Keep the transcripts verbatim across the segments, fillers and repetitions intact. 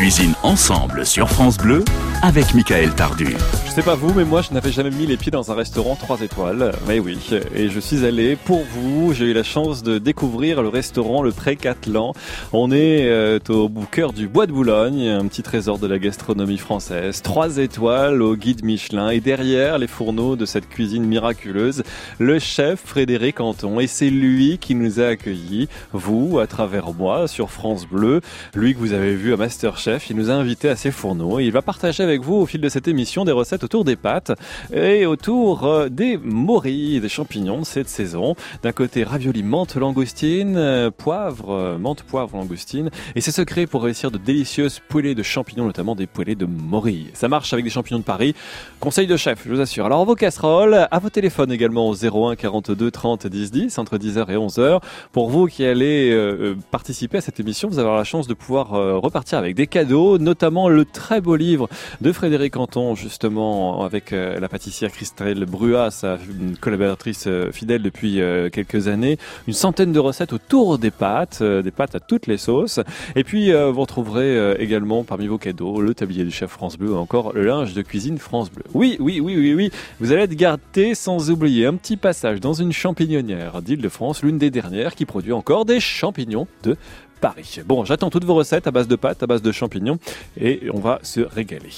cuisine ensemble sur France Bleu avec Michael Tardu. Je sais pas vous, mais moi je n'avais jamais mis les pieds dans un restaurant trois étoiles. Mais oui, et je suis allé pour vous. J'ai eu la chance de découvrir le restaurant Le Pré-Catelan. On est euh, au cœur du Bois de Boulogne, un petit trésor de la gastronomie française. Trois étoiles au guide Michelin. Et derrière les fourneaux de cette cuisine miraculeuse, le chef Frédéric Anton. Et c'est lui qui nous a accueillis, vous, à travers moi, sur France Bleu. Lui que vous avez vu à Masterchef, il nous a invités à ses fourneaux. Et il va partager avec vous au fil de cette émission des recettes autour des pâtes et autour des morilles, des champignons de cette saison. D'un côté, ravioli menthe langoustine, poivre, menthe poivre langoustine, et ses secrets pour réussir de délicieuses poêlées de champignons, notamment des poêlées de morilles. Ça marche avec des champignons de Paris. Conseil de chef, je vous assure. Alors vos casseroles, à vos téléphones également au zéro un quarante-deux trente dix dix entre dix heures et onze heures. Pour vous qui allez euh, participer à cette émission, vous avez la chance de pouvoir euh, repartir avec des cadeaux, notamment le très beau livre de Frédéric Anton, justement, avec euh, la pâtissière Christelle Bruat, sa collaboratrice euh, fidèle depuis euh, quelques années. Une centaine de recettes autour des pâtes, euh, des pâtes à toutes les sauces. Et puis, euh, vous retrouverez euh, également parmi vos cadeaux le tablier du chef France Bleu ou encore le linge de cuisine France Bleu. Oui, oui, oui, oui, oui. Vous allez être gâtés sans oublier un petit passage dans une champignonnière d'Île-de-France, l'une des dernières qui produit encore des champignons de Paris. Bon, j'attends toutes vos recettes à base de pâtes, à base de champignons et on va se régaler.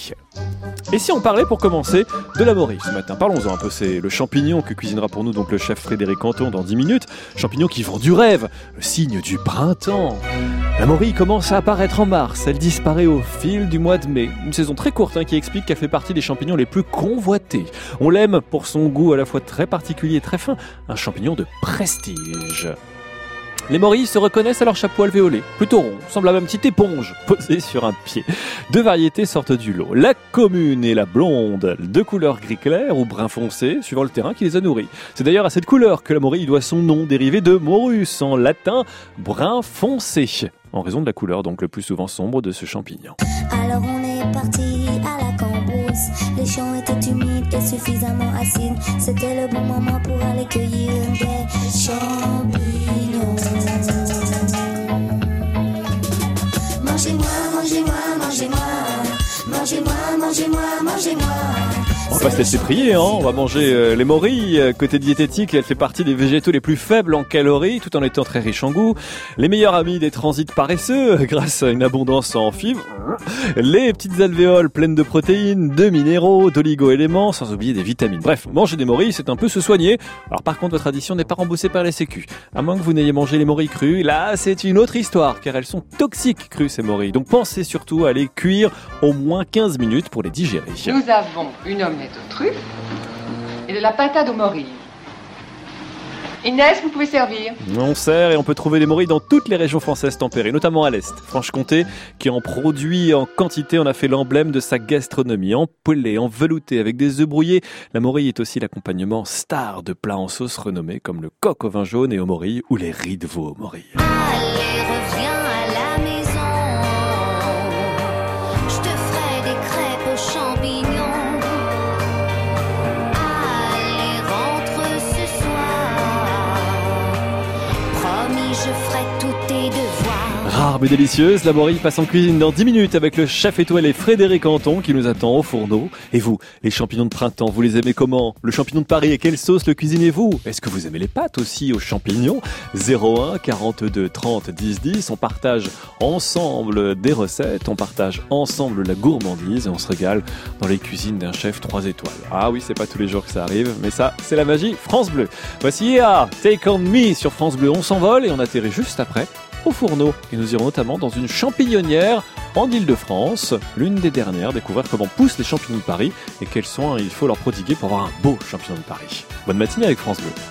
Et si on parlait pour commencer de la morille ce matin? Parlons-en un peu, c'est le champignon que cuisinera pour nous donc le chef Frédéric Anton dans dix minutes. Champignon qui vend du rêve, le signe du printemps. La morille commence à apparaître en mars, elle disparaît au fil du mois de mai. Une saison très courte hein, qui explique qu'elle fait partie des champignons les plus convoités. On l'aime pour son goût à la fois très particulier et très fin, un champignon de prestige. Les morilles se reconnaissent à leur chapeau alvéolé, plutôt rond, semble la même petite éponge posée sur un pied. Deux variétés sortent du lot, la commune et la blonde, de couleur gris clair ou brun foncé, suivant le terrain qui les a nourris. C'est d'ailleurs à cette couleur que la morille doit son nom, dérivé de morus, en latin brun foncé, en raison de la couleur donc le plus souvent sombre de ce champignon. Alors on est parti à la cambrousse, les champs étaient humides et suffisamment acides, c'était le bon moment pour aller cueillir des champignons. Mangez-moi, mangez-moi, mangez-moi, mangez-moi, mangez-moi, mangez-moi. On va pas se laisser prier, hein. On va manger euh, les morilles. Côté diététique, elle fait partie des végétaux les plus faibles en calories, tout en étant très riche en goût. Les meilleurs amis des transits paresseux, grâce à une abondance en fibres. Les petites alvéoles pleines de protéines, de minéraux, d'oligo-éléments, sans oublier des vitamines. Bref, manger des morilles, c'est un peu se soigner. Alors par contre, votre addition n'est pas remboursée par la Sécu. À moins que vous n'ayez mangé les morilles crues, là, c'est une autre histoire, car elles sont toxiques crues, ces morilles. Donc pensez surtout à les cuire au moins quinze minutes pour les digérer. Nous avons une omelette aux truffes et de la patate aux morilles. Inès, vous pouvez servir. On sert et on peut trouver les morilles dans toutes les régions françaises tempérées, notamment à l'Est. Franche-Comté, qui en produit en quantité, en a fait l'emblème de sa gastronomie. En poêlée, en velouté, avec des œufs brouillés. La morille est aussi l'accompagnement star de plats en sauce renommés comme le coq au vin jaune et aux morilles ou les riz de veau aux morilles. Allez, reviens à la maison, je te ferai des crêpes aux champignons. Je ferai tous tes devoirs. Rare mais délicieuse, la morille passe en cuisine dans dix minutes avec le chef étoilé Frédéric Anton qui nous attend au fourneau. Et vous, les champignons de printemps, vous les aimez comment? Le champignon de Paris, et quelle sauce le cuisinez-vous? Est-ce que vous aimez les pâtes aussi aux champignons? zéro un quarante-deux trente dix dix, on partage ensemble des recettes, on partage ensemble la gourmandise et on se régale dans les cuisines d'un chef trois étoiles. Ah oui, c'est pas tous les jours que ça arrive, mais ça, c'est la magie France Bleu. Voici yeah, Take On Me sur France Bleu, on s'envole et on atterrit juste après au fourneau. Et nous irons notamment dans une champignonnière en Île-de-France, l'une des dernières, découvrir comment poussent les champignons de Paris et quels soins il faut leur prodiguer pour avoir un beau champignon de Paris. Bonne matinée avec France Bleu.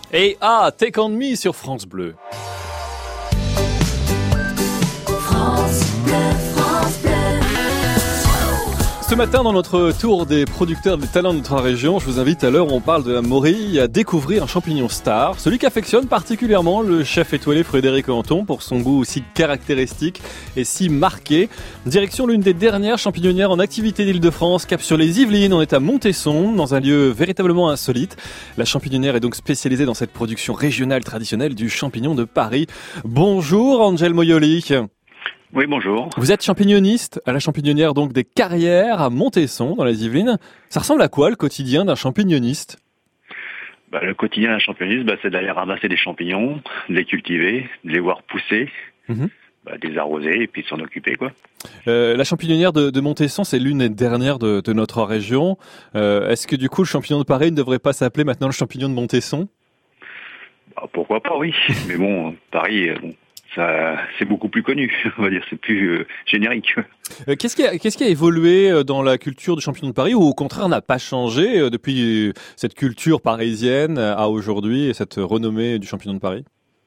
Et ah, Take On Me sur France Bleu. France Bleu, France Bleu. Ce matin, dans notre tour des producteurs des talents de notre région, je vous invite à l'heure où on parle de la morille à découvrir un champignon star, celui qu'affectionne particulièrement le chef étoilé Frédéric Anton pour son goût aussi caractéristique et si marqué. Direction l'une des dernières champignonnières en activité d'Île-de-France, cap sur les Yvelines. On est à Montesson, dans un lieu véritablement insolite. La champignonnière est donc spécialisée dans cette production régionale traditionnelle du champignon de Paris. Bonjour Angel Moyoli. Oui, bonjour. Vous êtes champignonniste à la champignonnière donc des Carrières à Montesson dans les Yvelines. Ça ressemble à quoi le quotidien d'un champignonniste ? Bah, le quotidien d'un champignonniste, bah, c'est d'aller ramasser des champignons, de les cultiver, de les voir pousser, mmh. bah, de les arroser et puis de s'en occuper, quoi. Euh, la champignonnière de, de Montesson, c'est l'une des dernières de, de notre région. Euh, est-ce que du coup le champignon de Paris ne devrait pas s'appeler maintenant le champignon de Montesson ? Bah, pourquoi pas, oui. Mais bon, Paris... Bon. Ça, c'est beaucoup plus connu, on va dire, c'est plus euh, générique. Euh, qu'est-ce, qui a, qu'est-ce qui a évolué dans la culture du champignon de Paris ou au contraire n'a pas changé euh, depuis cette culture parisienne à aujourd'hui et cette renommée du champignon de Paris ?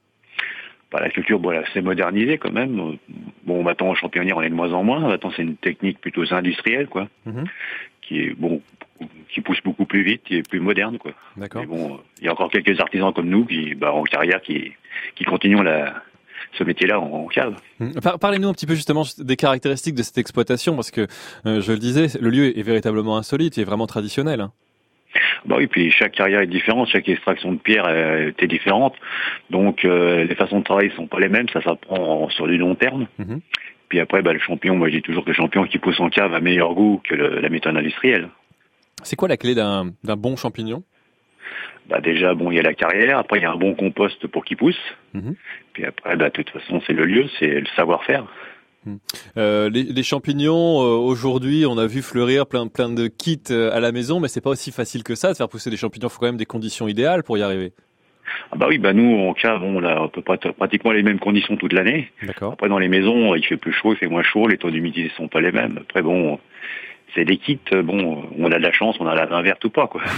Bah, la culture, bon, elle s'est modernisée quand même. Bon, maintenant, en champignon, on est de moins en moins. Maintenant, c'est une technique plutôt industrielle, quoi, mm-hmm. qui est bon, qui pousse beaucoup plus vite, qui est plus moderne, quoi. D'accord. Mais bon, il y a encore quelques artisans comme nous qui, bah, en carrière, qui, qui continuent la ce métier-là en cave. Parlez-nous un petit peu justement des caractéristiques de cette exploitation, parce que, euh, je le disais, le lieu est véritablement insolite, il est vraiment traditionnel. Hein. Bah oui, puis chaque carrière est différente, chaque extraction de pierre est différente, donc euh, les façons de travailler sont pas les mêmes, ça s'apprend sur du long terme. Mm-hmm. Puis après, bah, le champignon, moi je dis toujours que le champignon qui pousse en cave a meilleur goût que le, la méthode industrielle. C'est quoi la clé d'un, d'un bon champignon ? Bah déjà, bon, il y a la carrière, après il y a un bon compost pour qu'il pousse, mmh. puis après, bah, de toute façon, c'est le lieu, c'est le savoir-faire. Mmh. Euh, les, les champignons, euh, aujourd'hui, on a vu fleurir plein, plein de kits euh, à la maison, mais c'est pas aussi facile que ça de faire pousser des champignons, il faut quand même des conditions idéales pour y arriver. Ah bah oui, bah nous, en cave, on a à peu près pratiquement les mêmes conditions toute l'année. D'accord. Après, dans les maisons, il fait plus chaud, il fait moins chaud, les taux d'humidité sont pas les mêmes. Après, bon... C'est des kits, bon, on a de la chance, on a la main verte ou pas, quoi.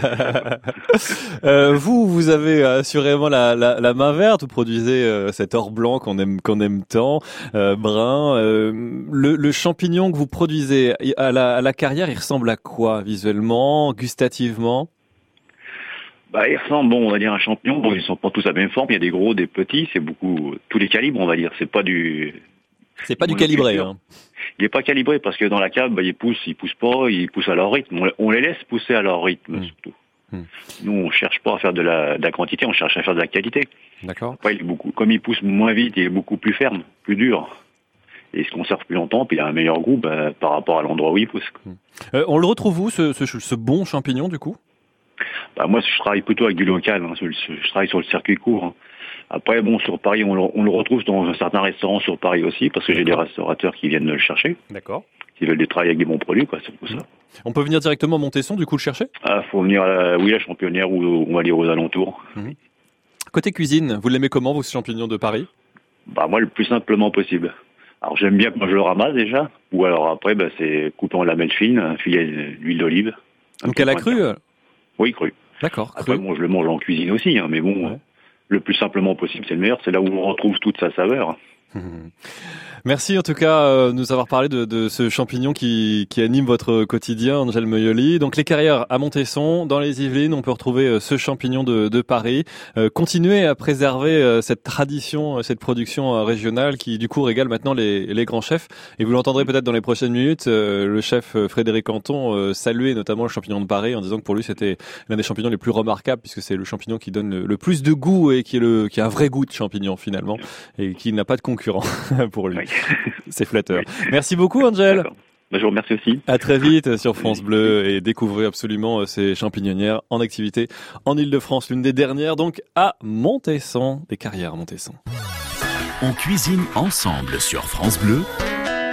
euh, vous, vous avez assurément la, la, la main verte, vous produisez euh, cet or blanc qu'on aime, qu'on aime tant, euh, brun. Euh, le, le champignon que vous produisez à la, à la carrière, il ressemble à quoi visuellement, gustativement ? Bah, il ressemble, bon, on va dire un champignon. Bon, ils sont pas tous à la même forme. Il y a des gros, des petits. C'est beaucoup, tous les calibres, on va dire. C'est pas du. C'est pas du calibré, hein. Il est pas calibré parce que dans la cave, bah, ils poussent, ils poussent pas, ils poussent à leur rythme. On, on les laisse pousser à leur rythme, mmh. surtout. Mmh. Nous, on cherche pas à faire de la, de la quantité, on cherche à faire de la qualité. D'accord. Après, il est beaucoup, comme il pousse moins vite, il est beaucoup plus ferme, plus dur. Et il se conserve plus longtemps, puis il a un meilleur goût, bah, par rapport à l'endroit où il pousse. Mmh. Euh, on le retrouve où, ce, ce, ce bon champignon, du coup? Bah, moi, je travaille plutôt avec du local, hein. Je travaille sur le circuit court, hein. Après, bon, sur Paris, on le, on le retrouve dans un certain restaurant sur Paris aussi, parce que j'ai des restaurateurs qui viennent le chercher. D'accord. Qui veulent travailler avec des bons produits, quoi, c'est pour ça. On peut venir directement à Montesson, du coup, le chercher ? Ah, faut venir à la, oui, la Championnière, ou on va dire aux alentours. Mmh. Côté cuisine, vous l'aimez comment, vous, ce champignon de Paris ? Bah, moi, le plus simplement possible. Alors, j'aime bien que moi je le ramasse déjà, ou alors après, bah, c'est coupé en lamelles fines, un filet d'huile d'olive. Donc à la crue ? Oui, crue. D'accord, après, cru. bon, je le mange en cuisine aussi, hein, mais bon... Ouais. Le plus simplement possible, c'est le meilleur. C'est là où on retrouve toute sa saveur. Merci en tout cas de nous avoir parlé de, de ce champignon qui, qui anime votre quotidien, Angel Moyoli. Donc les Carrières à Montesson, dans les Yvelines, on peut retrouver ce champignon de, de Paris. Euh, continuez à préserver cette tradition, cette production régionale qui du coup régale maintenant les, les grands chefs. Et vous l'entendrez peut-être dans les prochaines minutes, euh, le chef Frédéric Anton euh, saluait notamment le champignon de Paris en disant que pour lui c'était l'un des champignons les plus remarquables puisque c'est le champignon qui donne le, le plus de goût et qui est le qui a un vrai goût de champignon finalement et qui n'a pas de concurrent pour lui. Oui. C'est flatteur. Oui. Merci beaucoup, Angel. Ben, je vous remercie aussi. À très vite sur France Bleu et découvrez absolument ces champignonnières en activité en Île-de-France, l'une des dernières donc à Montesson, des Carrières à Montesson. On cuisine ensemble sur France Bleu.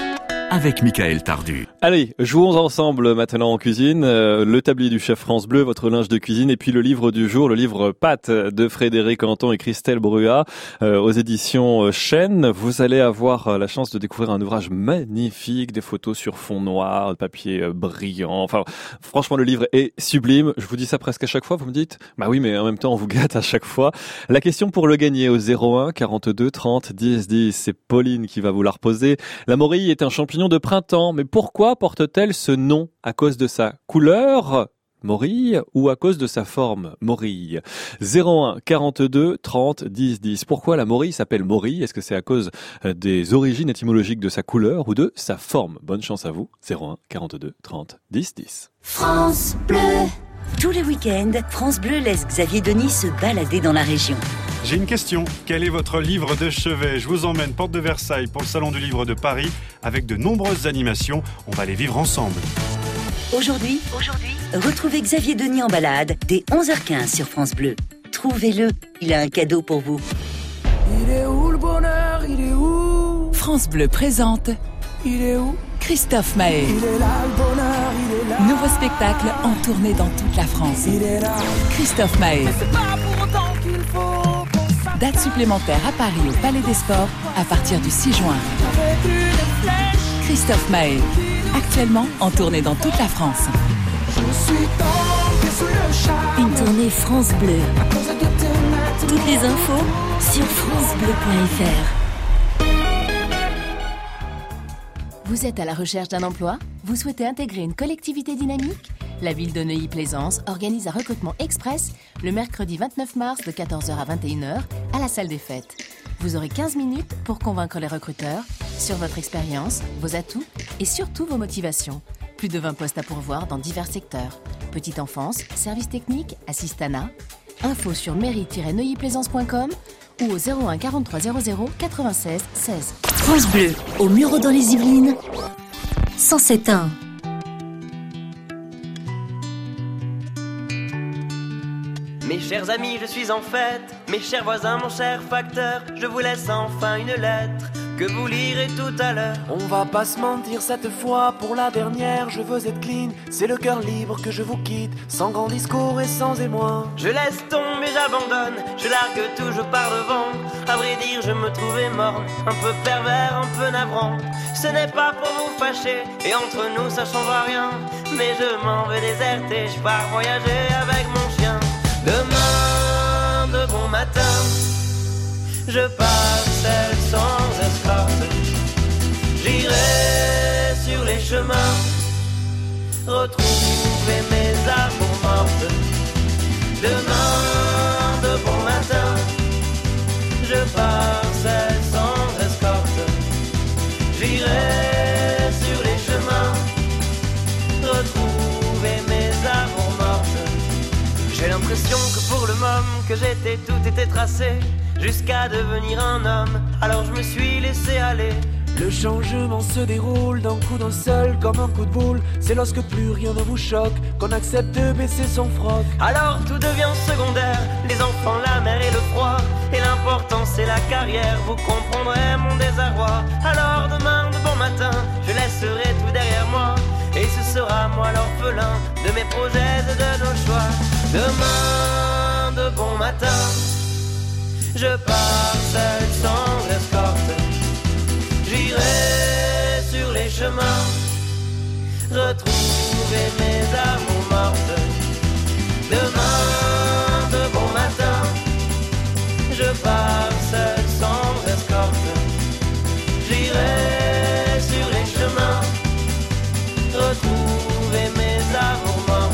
avec Michael Tardu. Allez, jouons ensemble maintenant en cuisine. Euh, le tablier du chef France Bleu, votre linge de cuisine et puis le livre du jour, le livre Pâtes de Frédéric Anton et Christelle Bruat euh, aux éditions Chêne. Vous allez avoir la chance de découvrir un ouvrage magnifique, des photos sur fond noir, de papier brillant. Enfin, franchement, le livre est sublime. Je vous dis ça presque à chaque fois. Vous me dites, bah oui, mais en même temps, on vous gâte à chaque fois. La question pour le gagner au zéro un quarante-deux trente dix dix, c'est Pauline qui va vous la reposer. La morille est un champignon de printemps, mais pourquoi porte-t-elle ce nom? À cause de sa couleur, morille, ou à cause de sa forme, morille? Zéro un quarante-deux trente dix dix. Pourquoi la morille s'appelle morille? Est-ce que c'est à cause des origines étymologiques de sa couleur ou de sa forme? Bonne chance à vous. Zéro un quarante-deux trente dix dix. France Bleu. Tous les week-ends, France Bleu laisse Xavier Denis se balader dans la région. J'ai une question. Quel est votre livre de chevet? Je vous emmène porte de Versailles pour le Salon du Livre de Paris avec de nombreuses animations. On va les vivre ensemble. Aujourd'hui, aujourd'hui, retrouvez Xavier Denis en balade dès onze heures quinze sur France Bleu. Trouvez-le, il a un cadeau pour vous. Il est où le bonheur? Il est où? France Bleu présente. Il est où? Christophe Maé. Il est là le bonheur, il est là. Nouveau spectacle en tournée dans toute la France. Il est là. Christophe Maé. Mais c'est pas pour autant qu'il faut qu'on s'attende. Date supplémentaire à Paris au Palais des Sports à partir du six juin. Avec une flèche. Christophe Maé. Actuellement en tournée dans toute la France. Je suis tombé sous le charme. Une tournée France Bleu. À cause de tes mains. Toutes les infos sur francebleu point f r. Vous êtes à la recherche d'un emploi? Vous souhaitez intégrer une collectivité dynamique? La ville de Neuilly-Plaisance organise un recrutement express le mercredi vingt-neuf mars de quatorze heures à vingt et une heures à la salle des fêtes. Vous aurez quinze minutes pour convaincre les recruteurs sur votre expérience, vos atouts et surtout vos motivations. Plus de vingt postes à pourvoir dans divers secteurs. Petite enfance, services techniques, assistanat. Info sur mairie tiret neuilly plaisance point com ou au zéro un quarante-trois zéro zéro quatre-vingt-seize seize. France Bleu, au Mureau dans les Yvelines, cent sept un. Mes chers amis, je suis en fête. Mes chers voisins, mon cher facteur, je vous laisse enfin une lettre que vous lirez tout à l'heure. On va pas se mentir cette fois, pour la dernière, je veux être clean. C'est le cœur libre que je vous quitte, sans grand discours et sans émoi. Je laisse tomber, j'abandonne, je largue tout, je pars devant. À vrai dire, je me trouvais morne, un peu pervers, un peu navrant. Ce n'est pas pour vous fâcher, et entre nous ça change rien. Mais je m'en vais déserter, je pars voyager avec mon chien. Demain, de bon matin, je pars seul sans escorte. J'irai sur les chemins, retrouver mes amours mortes. Demain, de bon matin, je pars seul sans escorte. J'irai sur les chemins, retrouver mes amours mortes. J'ai l'impression que pour le moment que j'étais, tout était tracé, jusqu'à devenir un homme, alors je me suis laissé aller. Le changement se déroule d'un coup d'un seul, comme un coup de boule. C'est lorsque plus rien ne vous choque qu'on accepte de baisser son froc. Alors tout devient secondaire, les enfants, la mer et le froid. Et l'important c'est la carrière, vous comprendrez mon désarroi. Alors demain de bon matin, je laisserai tout derrière moi. Et ce sera moi l'orphelin de mes projets et de nos choix. Demain de bon matin, je pars seul sans escorte. J'irai sur les chemins, retrouver mes amours mortes. Demain de bon matin, je pars seul sans escorte. J'irai sur les chemins, retrouver mes amours mortes.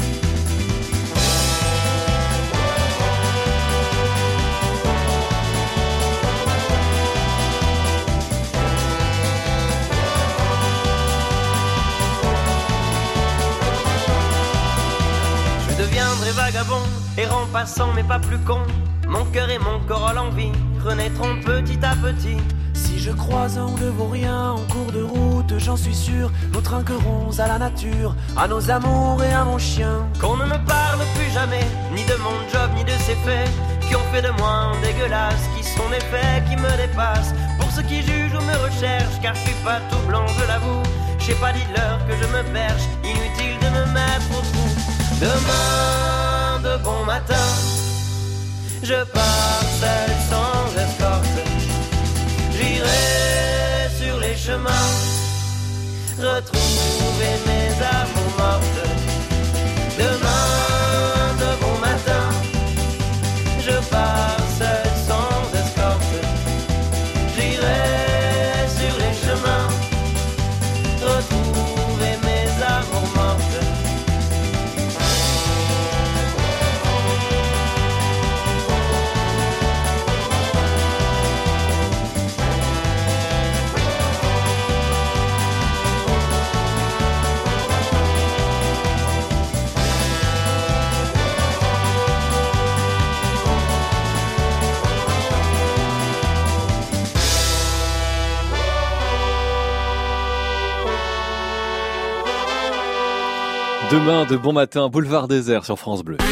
Vagabond, errant passant mais pas plus con. Mon cœur et mon corps à l'envie renaîtront petit à petit. Si je croise un de vos riens en cours de route, j'en suis sûr, nous trinquerons à la nature, à nos amours et à mon chien. Qu'on ne me parle plus jamais, ni de mon job, ni de ses faits, qui ont fait de moi un dégueulasse, qui sont des faits qui me dépassent. Pour ceux qui jugent ou me recherche, car je suis pas tout blanc, je l'avoue. Je sais pas, dites-leur que je me perche, inutile de me mettre au trou. Demain, de bon matin, je pars seul sans escorte. J'irai sur les chemins, retrouver mes amours mortes. Demain, de bon matin, je pars seul sans escorte. J'irai sur les chemins, retrouver mes amours mortes. Demain de bon matin, boulevard désert sur France Bleu.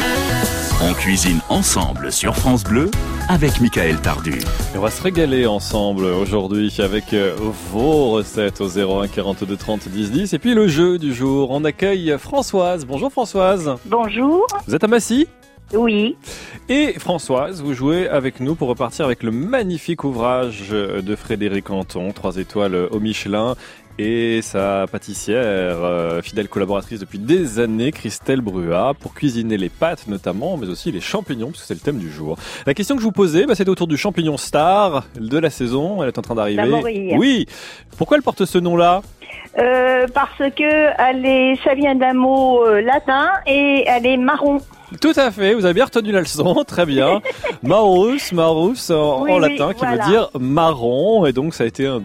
On cuisine ensemble sur France Bleu avec Michael Tardu. Et on va se régaler ensemble aujourd'hui avec vos recettes au zéro un quarante-deux trente dix dix. Et puis le jeu du jour, on accueille Françoise. Bonjour Françoise. Bonjour. Vous êtes à Massy ? Oui. Et Françoise, vous jouez avec nous pour repartir avec le magnifique ouvrage de Frédéric Anton, trois étoiles au Michelin, et sa pâtissière, euh, fidèle collaboratrice depuis des années, Christelle Bruat, pour cuisiner les pâtes notamment, mais aussi les champignons, parce que c'est le thème du jour. La question que je vous posais, bah, c'était autour du champignon star de la saison. Elle est en train d'arriver. La morille. Oui. Pourquoi elle porte ce nom-là ? Euh, parce que elle est, ça vient d'un mot euh, latin et elle est marron. Tout à fait, vous avez bien retenu la leçon, très bien. Marus, marus en, oui, en oui, latin, qui voilà. veut dire marron, et donc ça a été un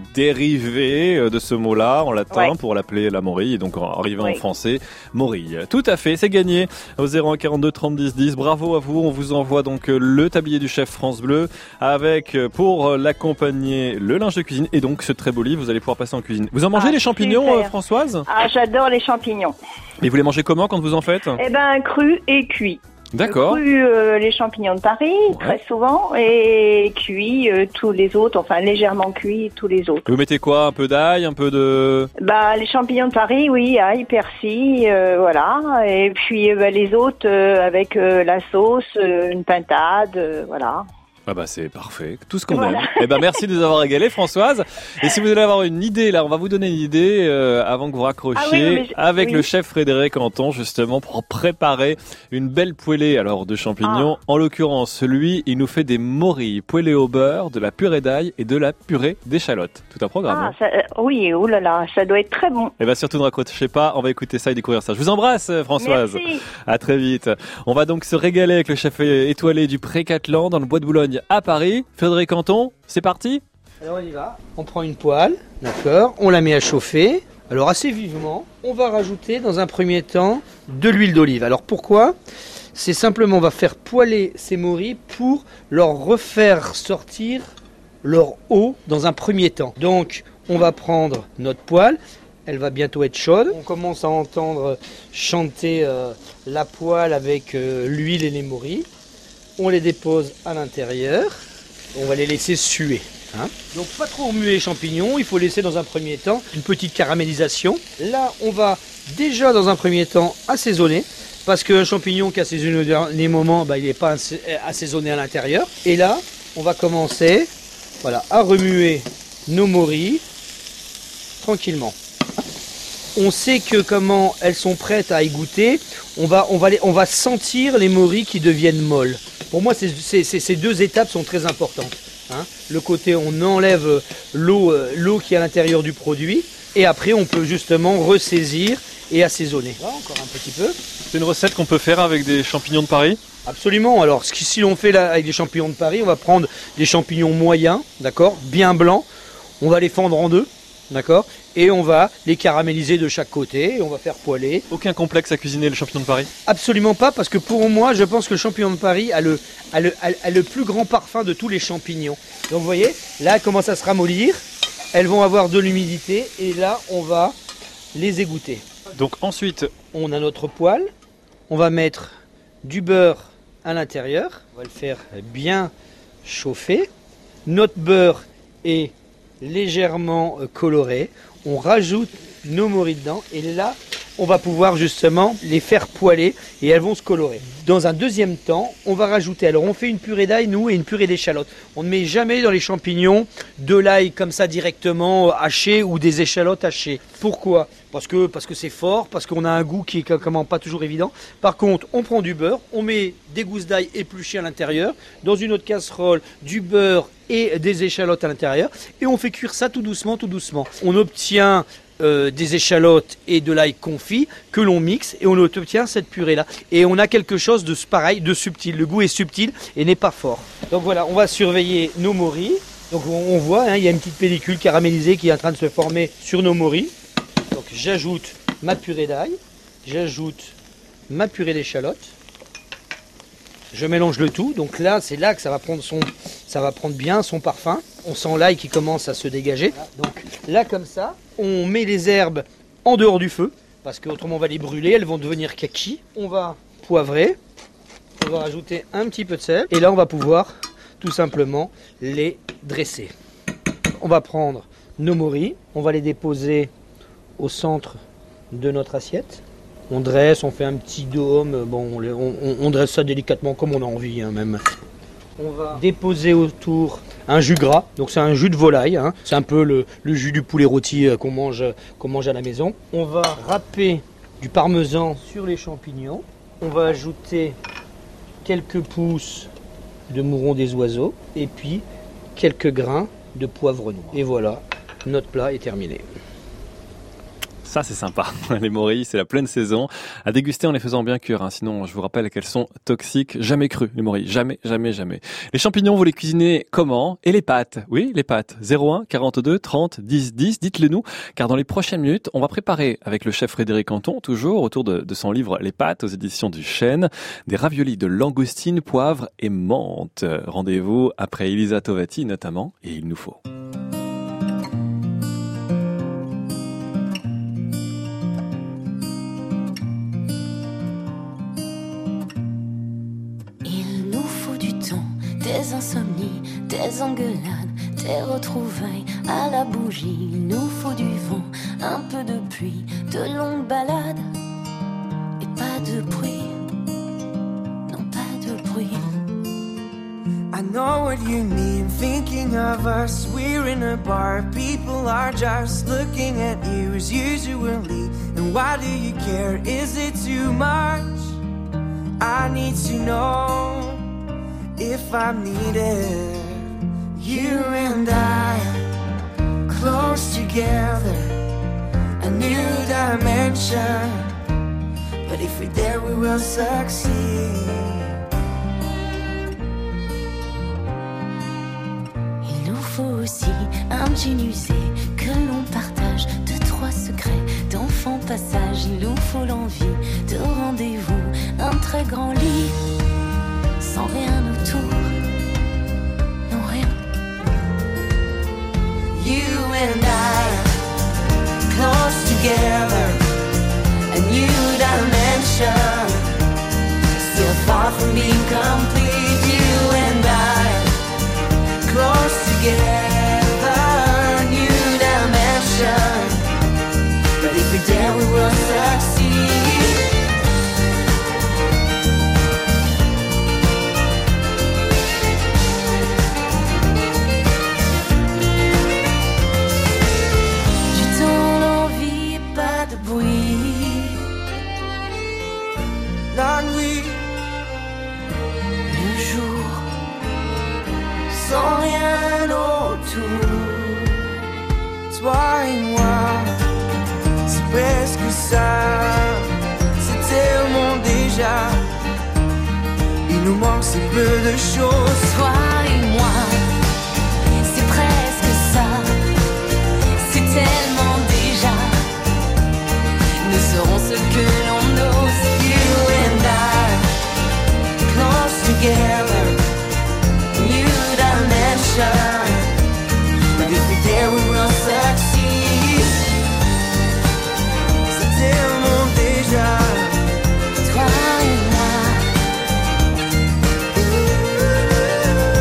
dérivé de ce mot-là en latin ouais. pour l'appeler la morille, et donc arrivé oui. en français, morille. Tout à fait, c'est gagné au zéro un quarante-deux trente dix dix. Bravo à vous, on vous envoie donc le tablier du chef France Bleu, avec pour l'accompagner le linge de cuisine, et donc ce très beau livre, vous allez pouvoir passer en cuisine. Vous en mangez ah, les champignons, super. euh, Françoise ? Ah, j'adore les champignons. Et vous les mangez comment quand vous en faites ? Eh ben, cru et cuit. D'accord. Cru euh, les champignons de Paris, ouais. très souvent, et cuit euh, tous les autres, enfin légèrement cuit tous les autres. Vous mettez quoi ? Un peu d'ail, un peu de... Bah, les champignons de Paris, oui, ail, persil, euh, voilà. Et puis euh, bah, les autres euh, avec euh, la sauce, euh, une pintade, euh, voilà. Ah bah c'est parfait, tout ce qu'on voilà. aime. Eh ben merci de nous avoir régalé, Françoise. Et si vous allez avoir une idée, là, on va vous donner une idée euh, avant que vous raccrochiez ah oui, mais... avec oui. le chef Frédéric Anton, justement, pour préparer une belle poêlée alors de champignons. Ah. En l'occurrence, lui, il nous fait des morilles poêlées au beurre, de la purée d'ail et de la purée d'échalote. Tout un programme. Ah, hein. ça, euh, oui, oulala, ça doit être très bon. Eh ben surtout ne raccrochez pas, on va écouter ça et découvrir ça. Je vous embrasse, Françoise. Merci. À très vite. On va donc se régaler avec le chef étoilé du Pré-Catelan dans le Bois de Boulogne à Paris. Frédéric Anton, c'est parti ? Alors on y va. On prend une poêle, d'accord ? On la met à chauffer. Alors assez vivement. On va rajouter dans un premier temps de l'huile d'olive. Alors pourquoi ? C'est simplement on va faire poêler ces morilles pour leur refaire sortir leur eau dans un premier temps. Donc on va prendre notre poêle. Elle va bientôt être chaude. On commence à entendre chanter euh, la poêle avec euh, l'huile et les morilles. On les dépose à l'intérieur. On va les laisser suer. Hein. Donc pas trop remuer les champignons. Il faut laisser dans un premier temps une petite caramélisation. Là, on va déjà dans un premier temps assaisonner. Parce qu'un champignon qui assaisonne au dernier moment, bah, il n'est pas assaisonné à l'intérieur. Et là, on va commencer voilà, à remuer nos morilles tranquillement. On sait que comment elles sont prêtes à y goûter, on va, on va, les, on va sentir les morilles qui deviennent molles. Pour moi, c'est, c'est, c'est, ces deux étapes sont très importantes. Hein. Le côté, on enlève l'eau, euh, l'eau qui est à l'intérieur du produit, et après, on peut justement ressaisir et assaisonner. Là, encore un petit peu. C'est une recette qu'on peut faire avec des champignons de Paris ? Absolument. Alors, si on fait là avec des champignons de Paris, on va prendre des champignons moyens, d'accord, bien blancs. On va les fendre en deux. D'accord ? Et on va les caraméliser de chaque côté et on va faire poêler. Aucun complexe à cuisiner le champignon de Paris ? Absolument pas, parce que pour moi, je pense que le champignon de Paris a le, a le, a le plus grand parfum de tous les champignons. Donc vous voyez, là, elles commencent à se ramollir, elles vont avoir de l'humidité et là, on va les égoutter. Donc ensuite, on a notre poêle, on va mettre du beurre à l'intérieur, on va le faire bien chauffer. Notre beurre est légèrement colorées. On rajoute nos morilles dedans et là, on va pouvoir justement les faire poêler et elles vont se colorer. Dans un deuxième temps, on va rajouter, alors on fait une purée d'ail nous et une purée d'échalotes. On ne met jamais dans les champignons de l'ail comme ça directement haché ou des échalotes hachées. Pourquoi ? Parce que parce que c'est fort, parce qu'on a un goût qui est comment pas toujours évident. Par contre, on prend du beurre, on met des gousses d'ail épluchées à l'intérieur, dans une autre casserole, du beurre et des échalotes à l'intérieur et on fait cuire ça tout doucement, tout doucement. On obtient Euh, des échalotes et de l'ail confit que l'on mixe et on obtient cette purée là et on a quelque chose de pareil, de subtil. Le goût est subtil et n'est pas fort. Donc voilà, on va surveiller nos morilles. Donc on, on voit, hein, il y a une petite pellicule caramélisée qui est en train de se former sur nos morilles. Donc j'ajoute ma purée d'ail, j'ajoute ma purée d'échalotes. Je mélange le tout, donc là c'est là que ça va prendre son, ça va prendre bien son parfum. On sent l'ail qui commence à se dégager. Donc là comme ça, on met les herbes en dehors du feu parce qu'autrement on va les brûler, elles vont devenir kaki. On va poivrer, on va rajouter un petit peu de sel et là on va pouvoir tout simplement les dresser. On va prendre nos morilles, on va les déposer au centre de notre assiette. On dresse, on fait un petit dôme, bon, on, on, on dresse ça délicatement comme on a envie hein, même. On va déposer autour un jus gras, donc c'est un jus de volaille, hein. C'est un peu le, le jus du poulet rôti qu'on mange, qu'on mange à la maison. On va râper du parmesan sur les champignons. On va ajouter quelques pousses de mouron des oiseaux et puis quelques grains de poivre noir. Et voilà, notre plat est terminé. Ça, c'est sympa. Les morilles, c'est la pleine saison. À déguster en les faisant bien cuire. Hein. Sinon, je vous rappelle qu'elles sont toxiques. Jamais crues, les morilles. Jamais, jamais, jamais. Les champignons, vous les cuisinez comment ? Et les pâtes ? Oui, les pâtes. zéro un quarante-deux trente dix dix. Dites-le nous. Car dans les prochaines minutes, on va préparer avec le chef Frédéric Anton, toujours autour de, de son livre Les pâtes aux éditions du Chêne, des raviolis de langoustine, poivre et menthe. Rendez-vous après Elisa Tovati notamment. Et il nous faut. Des insomnies, des engueulades, des retrouvailles à la bougie. Il nous faut du vent, un peu de pluie, de longues balades et pas de bruit, non pas de bruit. I know what you mean, thinking of us. We're in a bar, people are just looking at you as usually. And why do you care? Is it too much? I need to know if I'm needed. You and I, close together, a new dimension. But if we're there, we will succeed. Il nous faut aussi un jean usé que l'on partage, deux, trois secrets d'enfant passage. Il nous faut l'envie de rendez-vous, un très grand lit sans rien autour, non rien. You and I, close together, a new dimension, still far from being complete. You and I, close together, a new dimension, but if we're there we will succeed. La nuit, le jour, sans rien autour. Toi et moi, c'est presque ça. C'est tellement déjà. Il nous manque si peu de choses. Toi et moi, c'est presque ça. C'est tellement déjà. Nous serons ce que l'on ose. You and I, close together, new dimension. But if we're there, we will succeed. C'est tellement déjà. Toi et moi.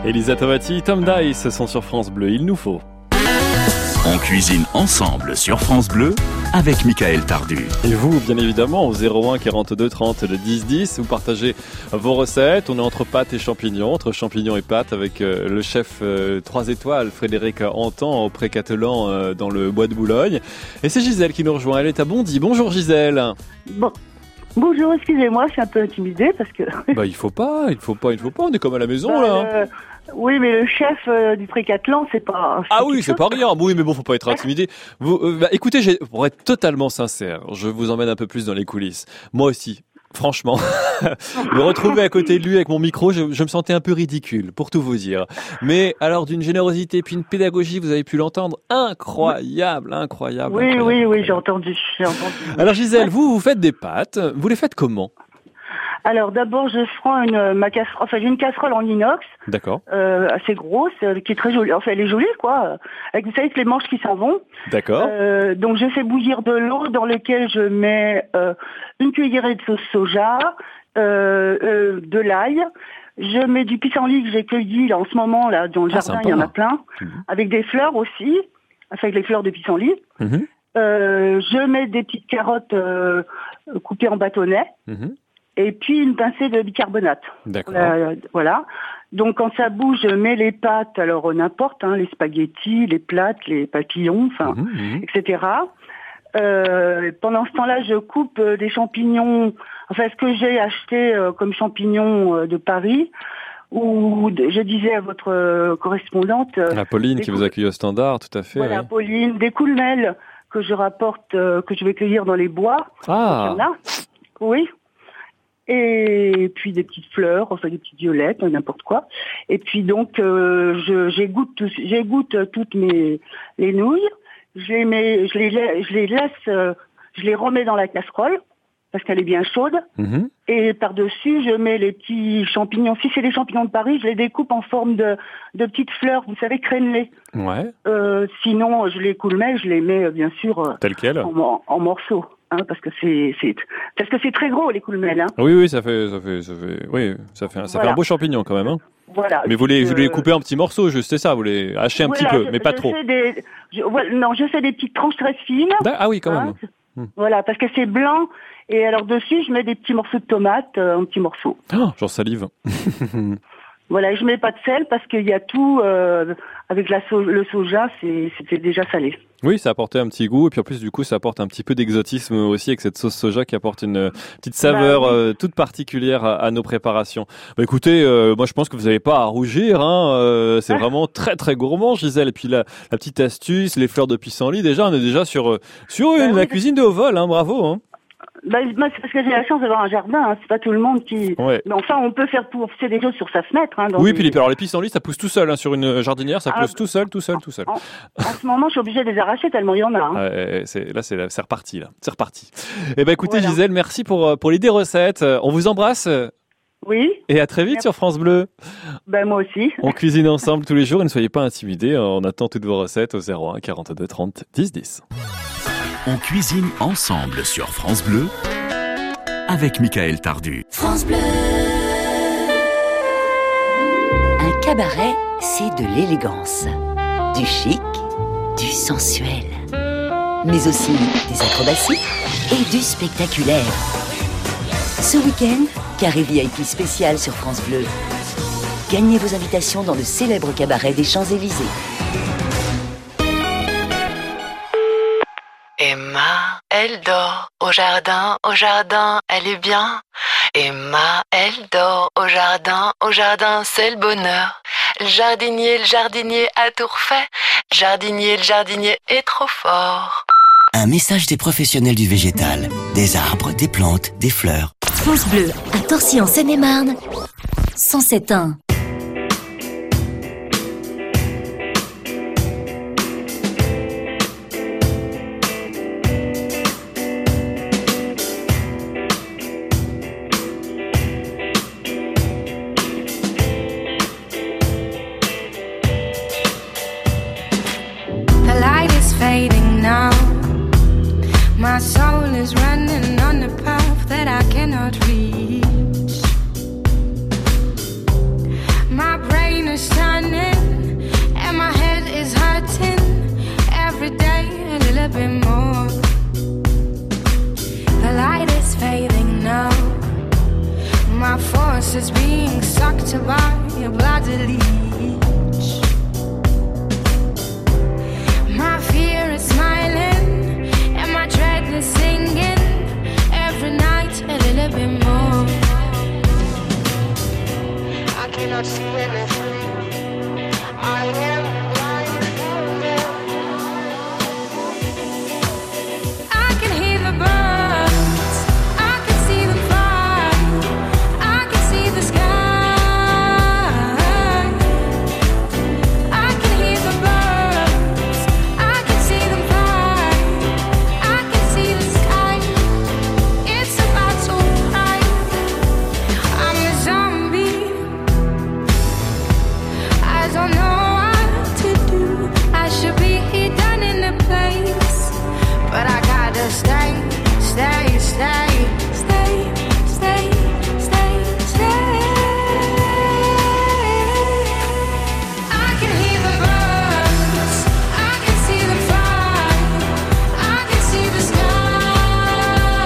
Elisa Tomati, Tom Dice sont sur France Bleu, il nous faut. On cuisine ensemble sur France Bleu avec Michael Tardu. Et vous, bien évidemment, au zéro un quarante-deux trente le dix dix, vous partagez vos recettes. On est entre pâtes et champignons, entre champignons et pâtes, avec euh, le chef euh, trois étoiles, Frédéric Antan, au Pré-Catelan, euh, dans le bois de Boulogne. Et c'est Gisèle qui nous rejoint, elle est à Bondy. Bonjour Gisèle. Bon. Bonjour, excusez-moi, je suis un peu intimidée parce que... Bah il faut pas, il faut pas, il faut pas, on est comme à la maison bah, là. Euh, oui, mais le chef euh, du Pré-Catelan, c'est pas... C'est ah oui, c'est pas rien. Oui, mais bon, faut pas être intimidé. Vous, euh, bah, écoutez, j'ai, pour être totalement sincère, je vous emmène un peu plus dans les coulisses. Moi aussi. Franchement, me retrouver à côté de lui avec mon micro, je, je me sentais un peu ridicule, pour tout vous dire. Mais alors d'une générosité puis une pédagogie, vous avez pu l'entendre, incroyable, incroyable. Oui, incroyable. oui, oui, j'ai entendu, j'ai entendu. Alors Gisèle, vous, vous faites des pâtes, vous les faites comment ? Alors d'abord, je prends une ma casserole, enfin j'ai une casserole en inox, d'accord, euh, assez grosse, euh, qui est très jolie. Enfin, elle est jolie, quoi. Avec vous savez les manches qui s'en vont. D'accord. Euh, donc je fais bouillir de l'eau dans laquelle je mets euh, une cuillerée de sauce soja, euh, euh, de l'ail. Je mets du pissenlit que j'ai cueilli là, en ce moment là dans le ah, jardin, il y en a plein, mmh. avec des fleurs aussi, enfin avec les fleurs de pissenlit. Mmh. Euh, je mets des petites carottes euh, coupées en bâtonnets. Mmh. Et puis une pincée de bicarbonate. D'accord. Euh, voilà. Donc quand ça bouge, je mets les pâtes, alors n'importe, hein, les spaghettis, les plates, les papillons, enfin, mmh, mmh. et cetera. Euh, pendant ce temps-là, je coupe euh, des champignons, enfin ce que j'ai acheté euh, comme champignons euh, de Paris, où je disais à votre euh, correspondante... Euh, la Pauline qui vous accueille au standard, tout à fait. Voilà, oui. Pauline, des coulmelles que je rapporte, euh, que je vais cueillir dans les bois. Ah. Là. Oui. Et puis des petites fleurs, enfin des petites violettes, n'importe quoi. Et puis donc, euh, je, j'égoutte, j'égoutte toutes mes les nouilles. Je les mets, je les, je les laisse, euh, je les remets dans la casserole parce qu'elle est bien chaude. Mmh. Et par-dessus, je mets les petits champignons. Si c'est des champignons de Paris, je les découpe en forme de, de petites fleurs, vous savez, crénelées. Ouais. Euh, sinon, je les coulemais, je les mets bien sûr tel quel en, en morceaux. Hein, parce que c'est, c'est, parce que c'est très gros les coulmelles. Hein. Oui, oui, ça fait, ça fait, ça fait, oui, ça fait, ça voilà. fait un beau champignon quand même. Hein. Voilà. Mais vous les, euh... vous les coupez en petits morceaux, juste, c'est ça, vous les hachez un voilà, petit peu, je, mais pas je trop. Fais des, je, voilà, non, je fais des petites tranches très fines. Ah oui, quand hein, même. Voilà, parce que c'est blanc. Et alors dessus, je mets des petits morceaux de tomates, euh, en petits morceaux. Oh, j'en salive. Voilà, et je mets pas de sel parce qu'il y a tout euh, avec la so- le soja, c'est, c'était déjà salé. Oui, ça apportait un petit goût et puis en plus du coup ça apporte un petit peu d'exotisme aussi avec cette sauce soja qui apporte une petite saveur bah, oui. euh, toute particulière à, à nos préparations. Bah, écoutez, euh, moi je pense que vous n'avez pas à rougir, hein, euh, c'est ah. vraiment très très gourmand, Gisèle. Et puis la, la petite astuce, les fleurs de pissenlit, déjà on est déjà sur sur une bah, oui, la cuisine de haut vol, hein, bravo. Hein. Bah, bah, c'est parce que j'ai la chance d'avoir un jardin, hein. C'est pas tout le monde qui... Ouais. Mais enfin, on peut faire pousser des choses sur sa fenêtre. Hein, oui, des... puis les, alors les pissenlits, ça pousse tout seul, hein, sur une jardinière, ça ah, pousse tout seul, tout seul, tout seul. En, en ce moment, je suis obligée de les arracher tellement il y en a. Hein. Ouais, c'est, là, c'est, c'est reparti, là. C'est reparti. Eh ben, écoutez, voilà. Gisèle, merci pour, pour l'idée recette. On vous embrasse. Oui. Et à très vite merci. Sur France Bleu. Ben, moi aussi. On cuisine ensemble tous les jours et ne soyez pas intimidés. On attend toutes vos recettes au zéro un quarante-deux trente dix dix. On cuisine ensemble sur France Bleu avec Michael Tardu. France Bleu. Un cabaret, c'est de l'élégance, du chic, du sensuel, mais aussi des acrobaties et du spectaculaire. Ce week-end, carré V I P spécial sur France Bleu. Gagnez vos invitations dans le célèbre cabaret des Champs-Élysées. Emma, elle dort au jardin, au jardin, elle est bien. Emma, elle dort au jardin, au jardin, c'est le bonheur. Le jardinier, le jardinier a tout refait. Le jardinier, le jardinier est trop fort. Un message des professionnels du végétal. Des arbres, des plantes, des fleurs. France Bleu, à Torcy en Seine-et-Marne, cent sept un. My soul is running on a path that I cannot reach. This is being sucked by a bloody leech. My fear is smiling and my dread is singing. Every night a little bit more. I cannot see anything. I am blind. I can hear the birds. I can see them fly. I can see the sky. I can hear the birds. I can see them fly. I can see the sky. It's about to cry. I'm a zombie. I don't know what to do. I should be done in a place, but I gotta stay, stay, stay, stay, stay, stay, stay. I can hear the birds. I can see them fly. I can see the sky.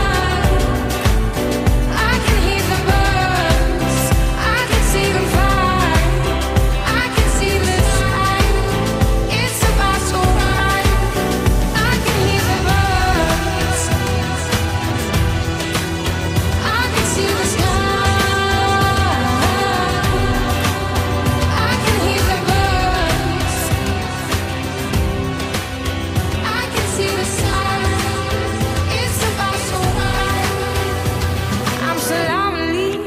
I can hear the birds. I can see them fly. I can see the sky. It's about to rise. I can hear the birds. I can see the sky. I can hear the birds. I can see the sky. It's about to rise. I'm so lonely.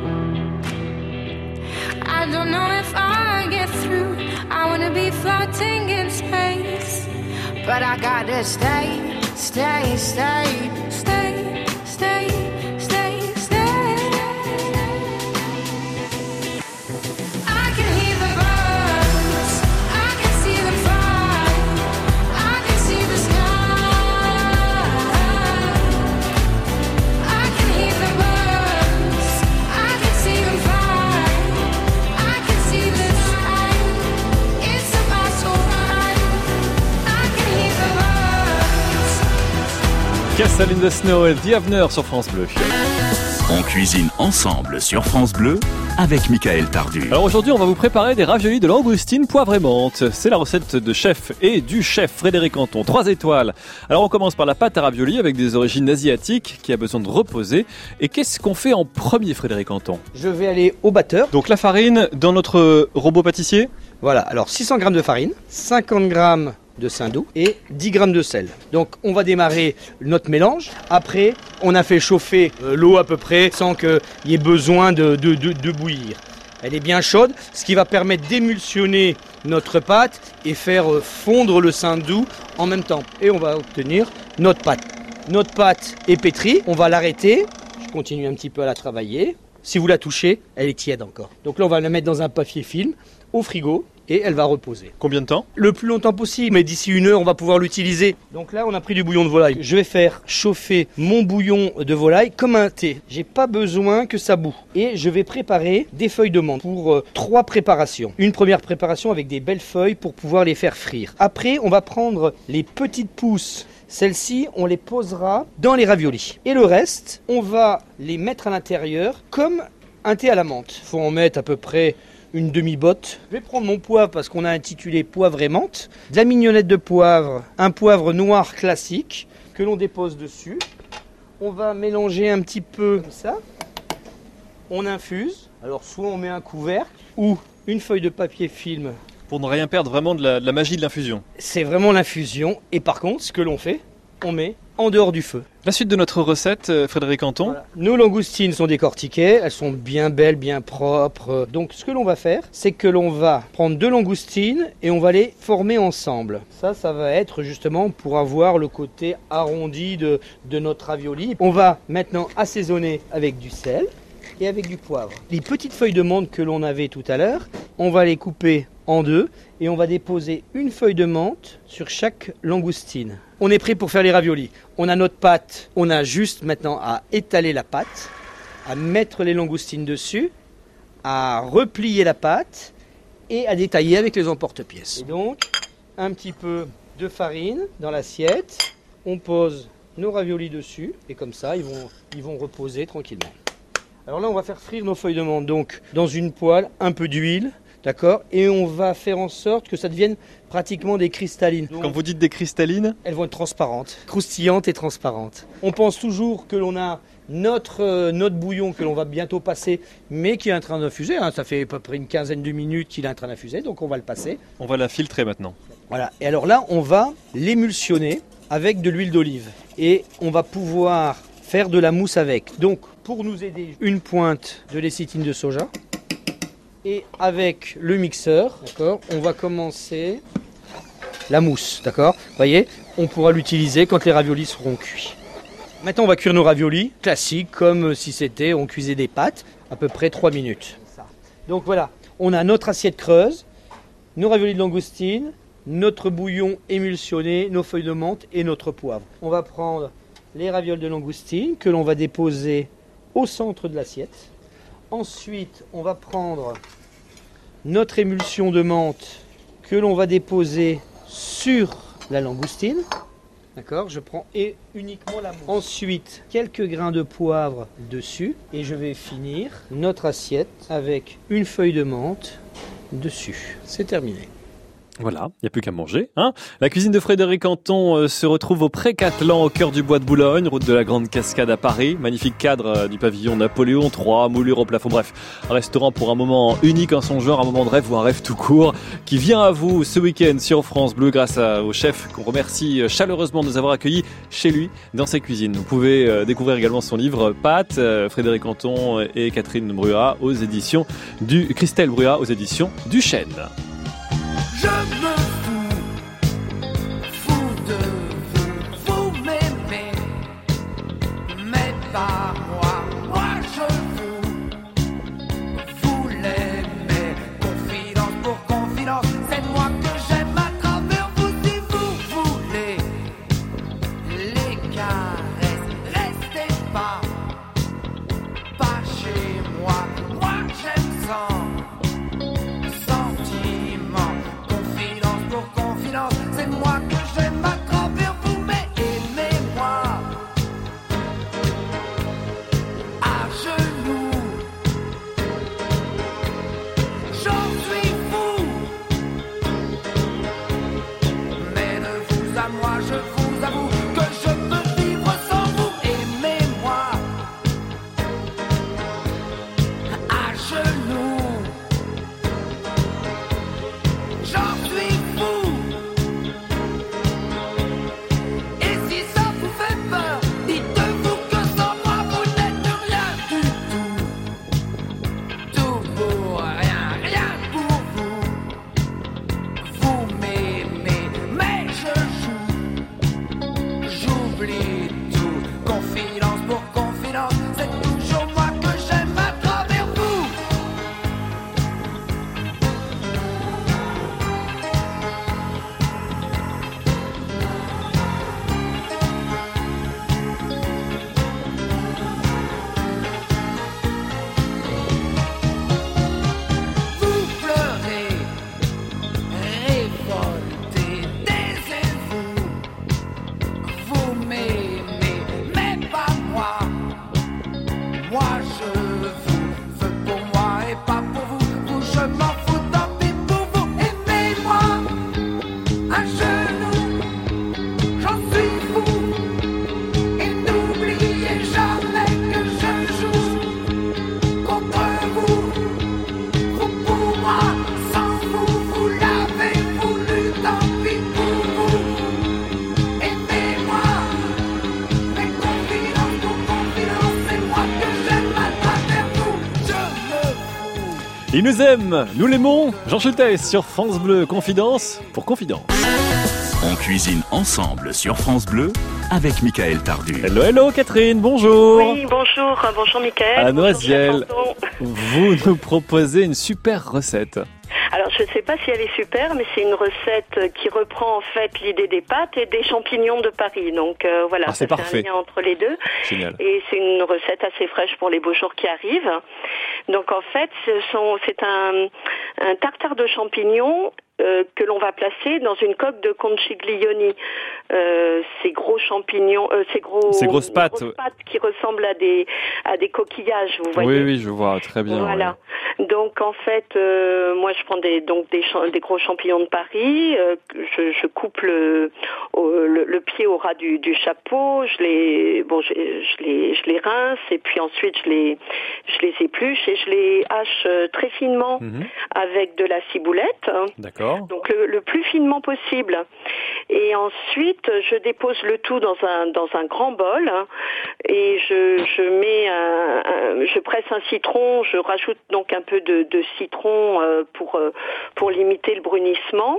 I don't know if I get through. I wanna be floating in space, but I gotta stay, stay, stay, stay, stay, stay, stay. I can hear the birds. I can see them fly. I can see the sky. I can hear the birds. I can see them fly. I can see the sky. It's about to rise. I can hear the birds. Castle in the Snow et The Avener sur France Bleu. On cuisine ensemble sur France Bleu avec Michael Tardu. Alors aujourd'hui, on va vous préparer des raviolis de langoustine poivre et menthe. C'est la recette de chef et du chef Frédéric Anton, trois étoiles. Alors on commence par la pâte à raviolis avec des origines asiatiques qui a besoin de reposer. Et qu'est-ce qu'on fait en premier, Frédéric Anton? Je vais aller au batteur. Donc la farine dans notre robot pâtissier. Voilà, alors six cents grammes de farine, cinquante grammes de saindoux et dix grammes de sel. Donc on va démarrer notre mélange. Après, on a fait chauffer euh, l'eau à peu près sans qu'il y ait besoin de, de, de, de bouillir. Elle est bien chaude, ce qui va permettre d'émulsionner notre pâte et faire euh, fondre le saindoux en même temps. Et on va obtenir notre pâte. Notre pâte est pétrie, on va l'arrêter. Je continue un petit peu à la travailler. Si vous la touchez, elle est tiède encore. Donc là, on va la mettre dans un papier film au frigo et elle va reposer. Combien de temps? Le plus longtemps possible, mais d'ici une heure, on va pouvoir l'utiliser. Donc là, on a pris du bouillon de volaille. Je vais faire chauffer mon bouillon de volaille comme un thé. J'ai pas besoin que ça boue. Et je vais préparer des feuilles de menthe pour euh, trois préparations. Une première préparation avec des belles feuilles pour pouvoir les faire frire. Après, on va prendre les petites pousses. Celles-ci, on les posera dans les raviolis. Et le reste, on va les mettre à l'intérieur comme un thé à la menthe. Il faut en mettre à peu près une demi-botte. Je vais prendre mon poivre parce qu'on a intitulé poivre et menthe. De la mignonnette de poivre, un poivre noir classique que l'on dépose dessus. On va mélanger un petit peu comme ça. On infuse. Alors soit on met un couvercle ou une feuille de papier film. Pour ne rien perdre vraiment de la, de la magie de l'infusion. C'est vraiment l'infusion. Et par contre, ce que l'on fait, on met en dehors du feu. La suite de notre recette, Frédéric Anton. Voilà. Nos langoustines sont décortiquées, elles sont bien belles, bien propres. Donc ce que l'on va faire, c'est que l'on va prendre deux langoustines et on va les former ensemble. Ça, ça va être justement pour avoir le côté arrondi de, de notre ravioli. On va maintenant assaisonner avec du sel et avec du poivre. Les petites feuilles de menthe que l'on avait tout à l'heure, on va les couper en deux et on va déposer une feuille de menthe sur chaque langoustine. On est prêt pour faire les raviolis. On a notre pâte, on a juste maintenant à étaler la pâte, à mettre les langoustines dessus, à replier la pâte et à détailler avec les emporte-pièces. Et donc, un petit peu de farine dans l'assiette, on pose nos raviolis dessus et comme ça, ils vont, ils vont reposer tranquillement. Alors là, on va faire frire nos feuilles de menthe. Donc, dans une poêle, un peu d'huile, d'accord ? Et on va faire en sorte que ça devienne pratiquement des cristallines. Donc, quand vous dites des cristallines ? Elles vont être transparentes, croustillantes et transparentes. On pense toujours que l'on a notre, euh, notre bouillon que l'on va bientôt passer, mais qui est en train d'infuser. Hein. Ça fait à peu près une quinzaine de minutes qu'il est en train d'infuser, donc on va le passer. On va la filtrer maintenant. Voilà. Et alors là, on va l'émulsionner avec de l'huile d'olive. Et on va pouvoir faire de la mousse avec. Donc, pour nous aider, une pointe de lécithine de soja. Et avec le mixeur, d'accord, on va commencer la mousse, d'accord. Vous voyez, on pourra l'utiliser quand les raviolis seront cuits. Maintenant, on va cuire nos raviolis, classiques, comme si c'était, on cuisait des pâtes, à peu près trois minutes. Donc voilà, on a notre assiette creuse, nos raviolis de langoustine, notre bouillon émulsionné, nos feuilles de menthe et notre poivre. On va prendre les ravioles de langoustine que l'on va déposer au centre de l'assiette. Ensuite, on va prendre notre émulsion de menthe que l'on va déposer sur la langoustine. D'accord, je prends et uniquement la mousse. Ensuite, quelques grains de poivre dessus. Et je vais finir notre assiette avec une feuille de menthe dessus. C'est terminé. Voilà, il n'y a plus qu'à manger. Hein, la cuisine de Frédéric Anton euh, se retrouve au Pré-Catelan, au cœur du bois de Boulogne, route de la Grande Cascade à Paris. Magnifique cadre euh, du pavillon Napoléon trois, moulure au plafond. Bref, un restaurant pour un moment unique en son genre, un moment de rêve ou un rêve tout court, qui vient à vous ce week-end sur France Bleu grâce à, au chef qu'on remercie chaleureusement de nous avoir accueillis chez lui dans ses cuisines. Vous pouvez euh, découvrir également son livre Pâtes, euh, Frédéric Anton et Catherine Bruat aux éditions du Christelle Bruat aux éditions du Chêne. Je me fous, fous de vous, vous m'aimez, mais pas moi, moi je vous, vous l'aimez, confidence pour confidence, c'est moi que j'aime à travers vous si vous voulez, les caresses, restez pas, pas chez moi, moi j'aime sans. C'est moi que j'aime à travers vous, mais aimez-moi à genoux. J'en suis fou, mais de vous à moi, je vous avoue que je peux vivre sans vous. Aimez-moi à genoux. J'en suis fou. Il nous aime, nous l'aimons. Jean Schultes sur France Bleu, Confidence pour Confidence. On cuisine ensemble sur France Bleu avec Michael Tardu. Hello, hello Catherine, bonjour. Oui, bonjour, bonjour Michael. À la Noisiel, vous nous proposez une super recette. Alors je ne sais pas si elle est super, mais c'est une recette qui reprend en fait l'idée des pâtes et des champignons de Paris. Donc euh, voilà, ah, c'est ça parfait. fait un lien entre les deux. Génial. Et c'est une recette assez fraîche pour les beaux jours qui arrivent. Donc en fait, ce sont, c'est un, un tartare de champignons euh, que l'on va placer dans une coque de conchiglioni. Euh, ces gros champignons, euh, ces gros, ces grosses pâtes, grosses pâtes qui ressemblent à des à des coquillages, vous voyez. Oui, oui, je vois très bien. Voilà. Ouais. Donc en fait, euh, moi je prends des donc des, des gros champignons de Paris, euh, je, je coupe le, le le pied au ras du, du chapeau, je les bon je, je les je les rince et puis ensuite je les je les épluche et je les hache très finement mmh. avec de la ciboulette. D'accord. Donc le, le plus finement possible. Et ensuite, je dépose le tout dans un dans un grand bol hein, et je je mets un, un, je presse un citron, je rajoute donc un peu de, de citron euh, pour euh, pour limiter le brunissement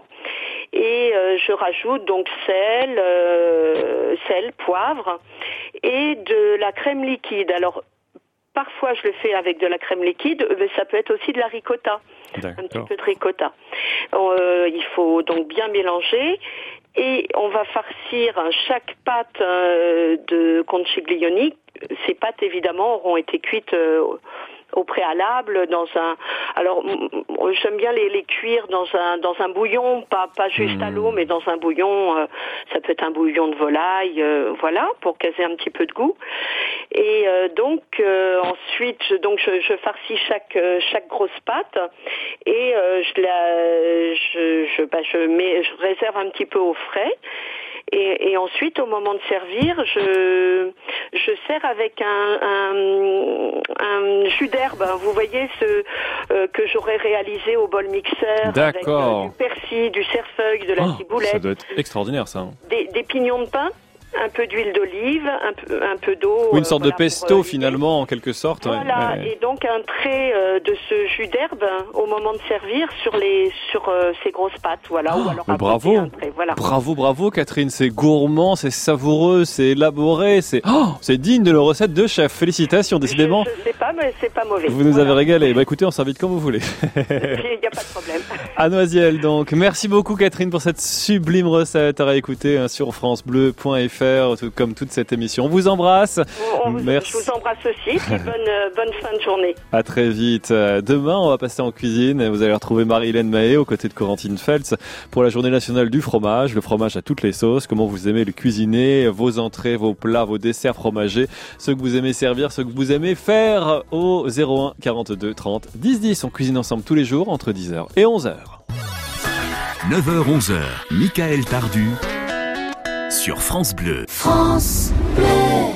et euh, je rajoute donc sel, euh, sel, poivre et de la crème liquide. Alors parfois je le fais avec de la crème liquide, mais ça peut être aussi de la ricotta. D'accord. Un petit peu de ricotta. Euh, il faut donc bien mélanger. Et on va farcir chaque pâte euh, de conchiglioni. Ces pâtes, évidemment, auront été cuites euh, au préalable dans un. Alors, j'aime bien les, les cuire dans un dans un bouillon, pas pas juste mmh. à l'eau, mais dans un bouillon. Euh, ça peut être un bouillon de volaille, euh, voilà, pour caser un petit peu de goût. Et euh, donc euh, ensuite, je, donc je, je farcis chaque euh, chaque grosse pâte et euh, je la je je bah, je mets je réserve un petit peu au frais. Et, et ensuite, au moment de servir, je je sers avec un un, un jus d'herbe. Vous voyez ce euh, que j'aurais réalisé au bol mixeur. D'accord. Avec euh, du persil, du cerfeuil, de la oh, ciboulette. Ça doit être extraordinaire, ça. Des, des pignons de pain. Un peu d'huile d'olive, un peu, un peu d'eau. Ou une sorte euh, voilà, de pesto pour, euh, finalement, en quelque sorte. Voilà, ouais. Et donc un trait euh, de ce jus d'herbe hein, au moment de servir sur les sur euh, ces grosses pâtes, voilà. Oh, ou alors bravo, un trait, voilà. bravo, bravo, Catherine. C'est gourmand, c'est savoureux, c'est élaboré, c'est oh, c'est digne de nos recettes de chef. Félicitations, décidément. Je, je sais pas, mais c'est pas mauvais. Vous nous voilà. avez régalé. Bah écoutez, on s'invite quand vous voulez. Il n'y a pas de problème. À Noisiel, donc. Merci beaucoup, Catherine, pour cette sublime recette à réécouter hein, sur francebleu point f r, tout comme toute cette émission. On vous embrasse. On, on vous, Merci. Je vous embrasse aussi. Puis bonne, euh, bonne fin de journée. À très vite. Demain, on va passer en cuisine. Vous allez retrouver Marie-Hélène Mahé aux côtés de Corentine Feltz pour la journée nationale du fromage. Le fromage à toutes les sauces. Comment vous aimez le cuisiner, vos entrées, vos plats, vos desserts fromagers, ce que vous aimez servir, ce que vous aimez faire au zéro un quarante-deux trente dix dix. On cuisine ensemble tous les jours entre dix heures et onze heures. neuf heures onze heures. Michael Tardu sur France Bleu. France Bleu.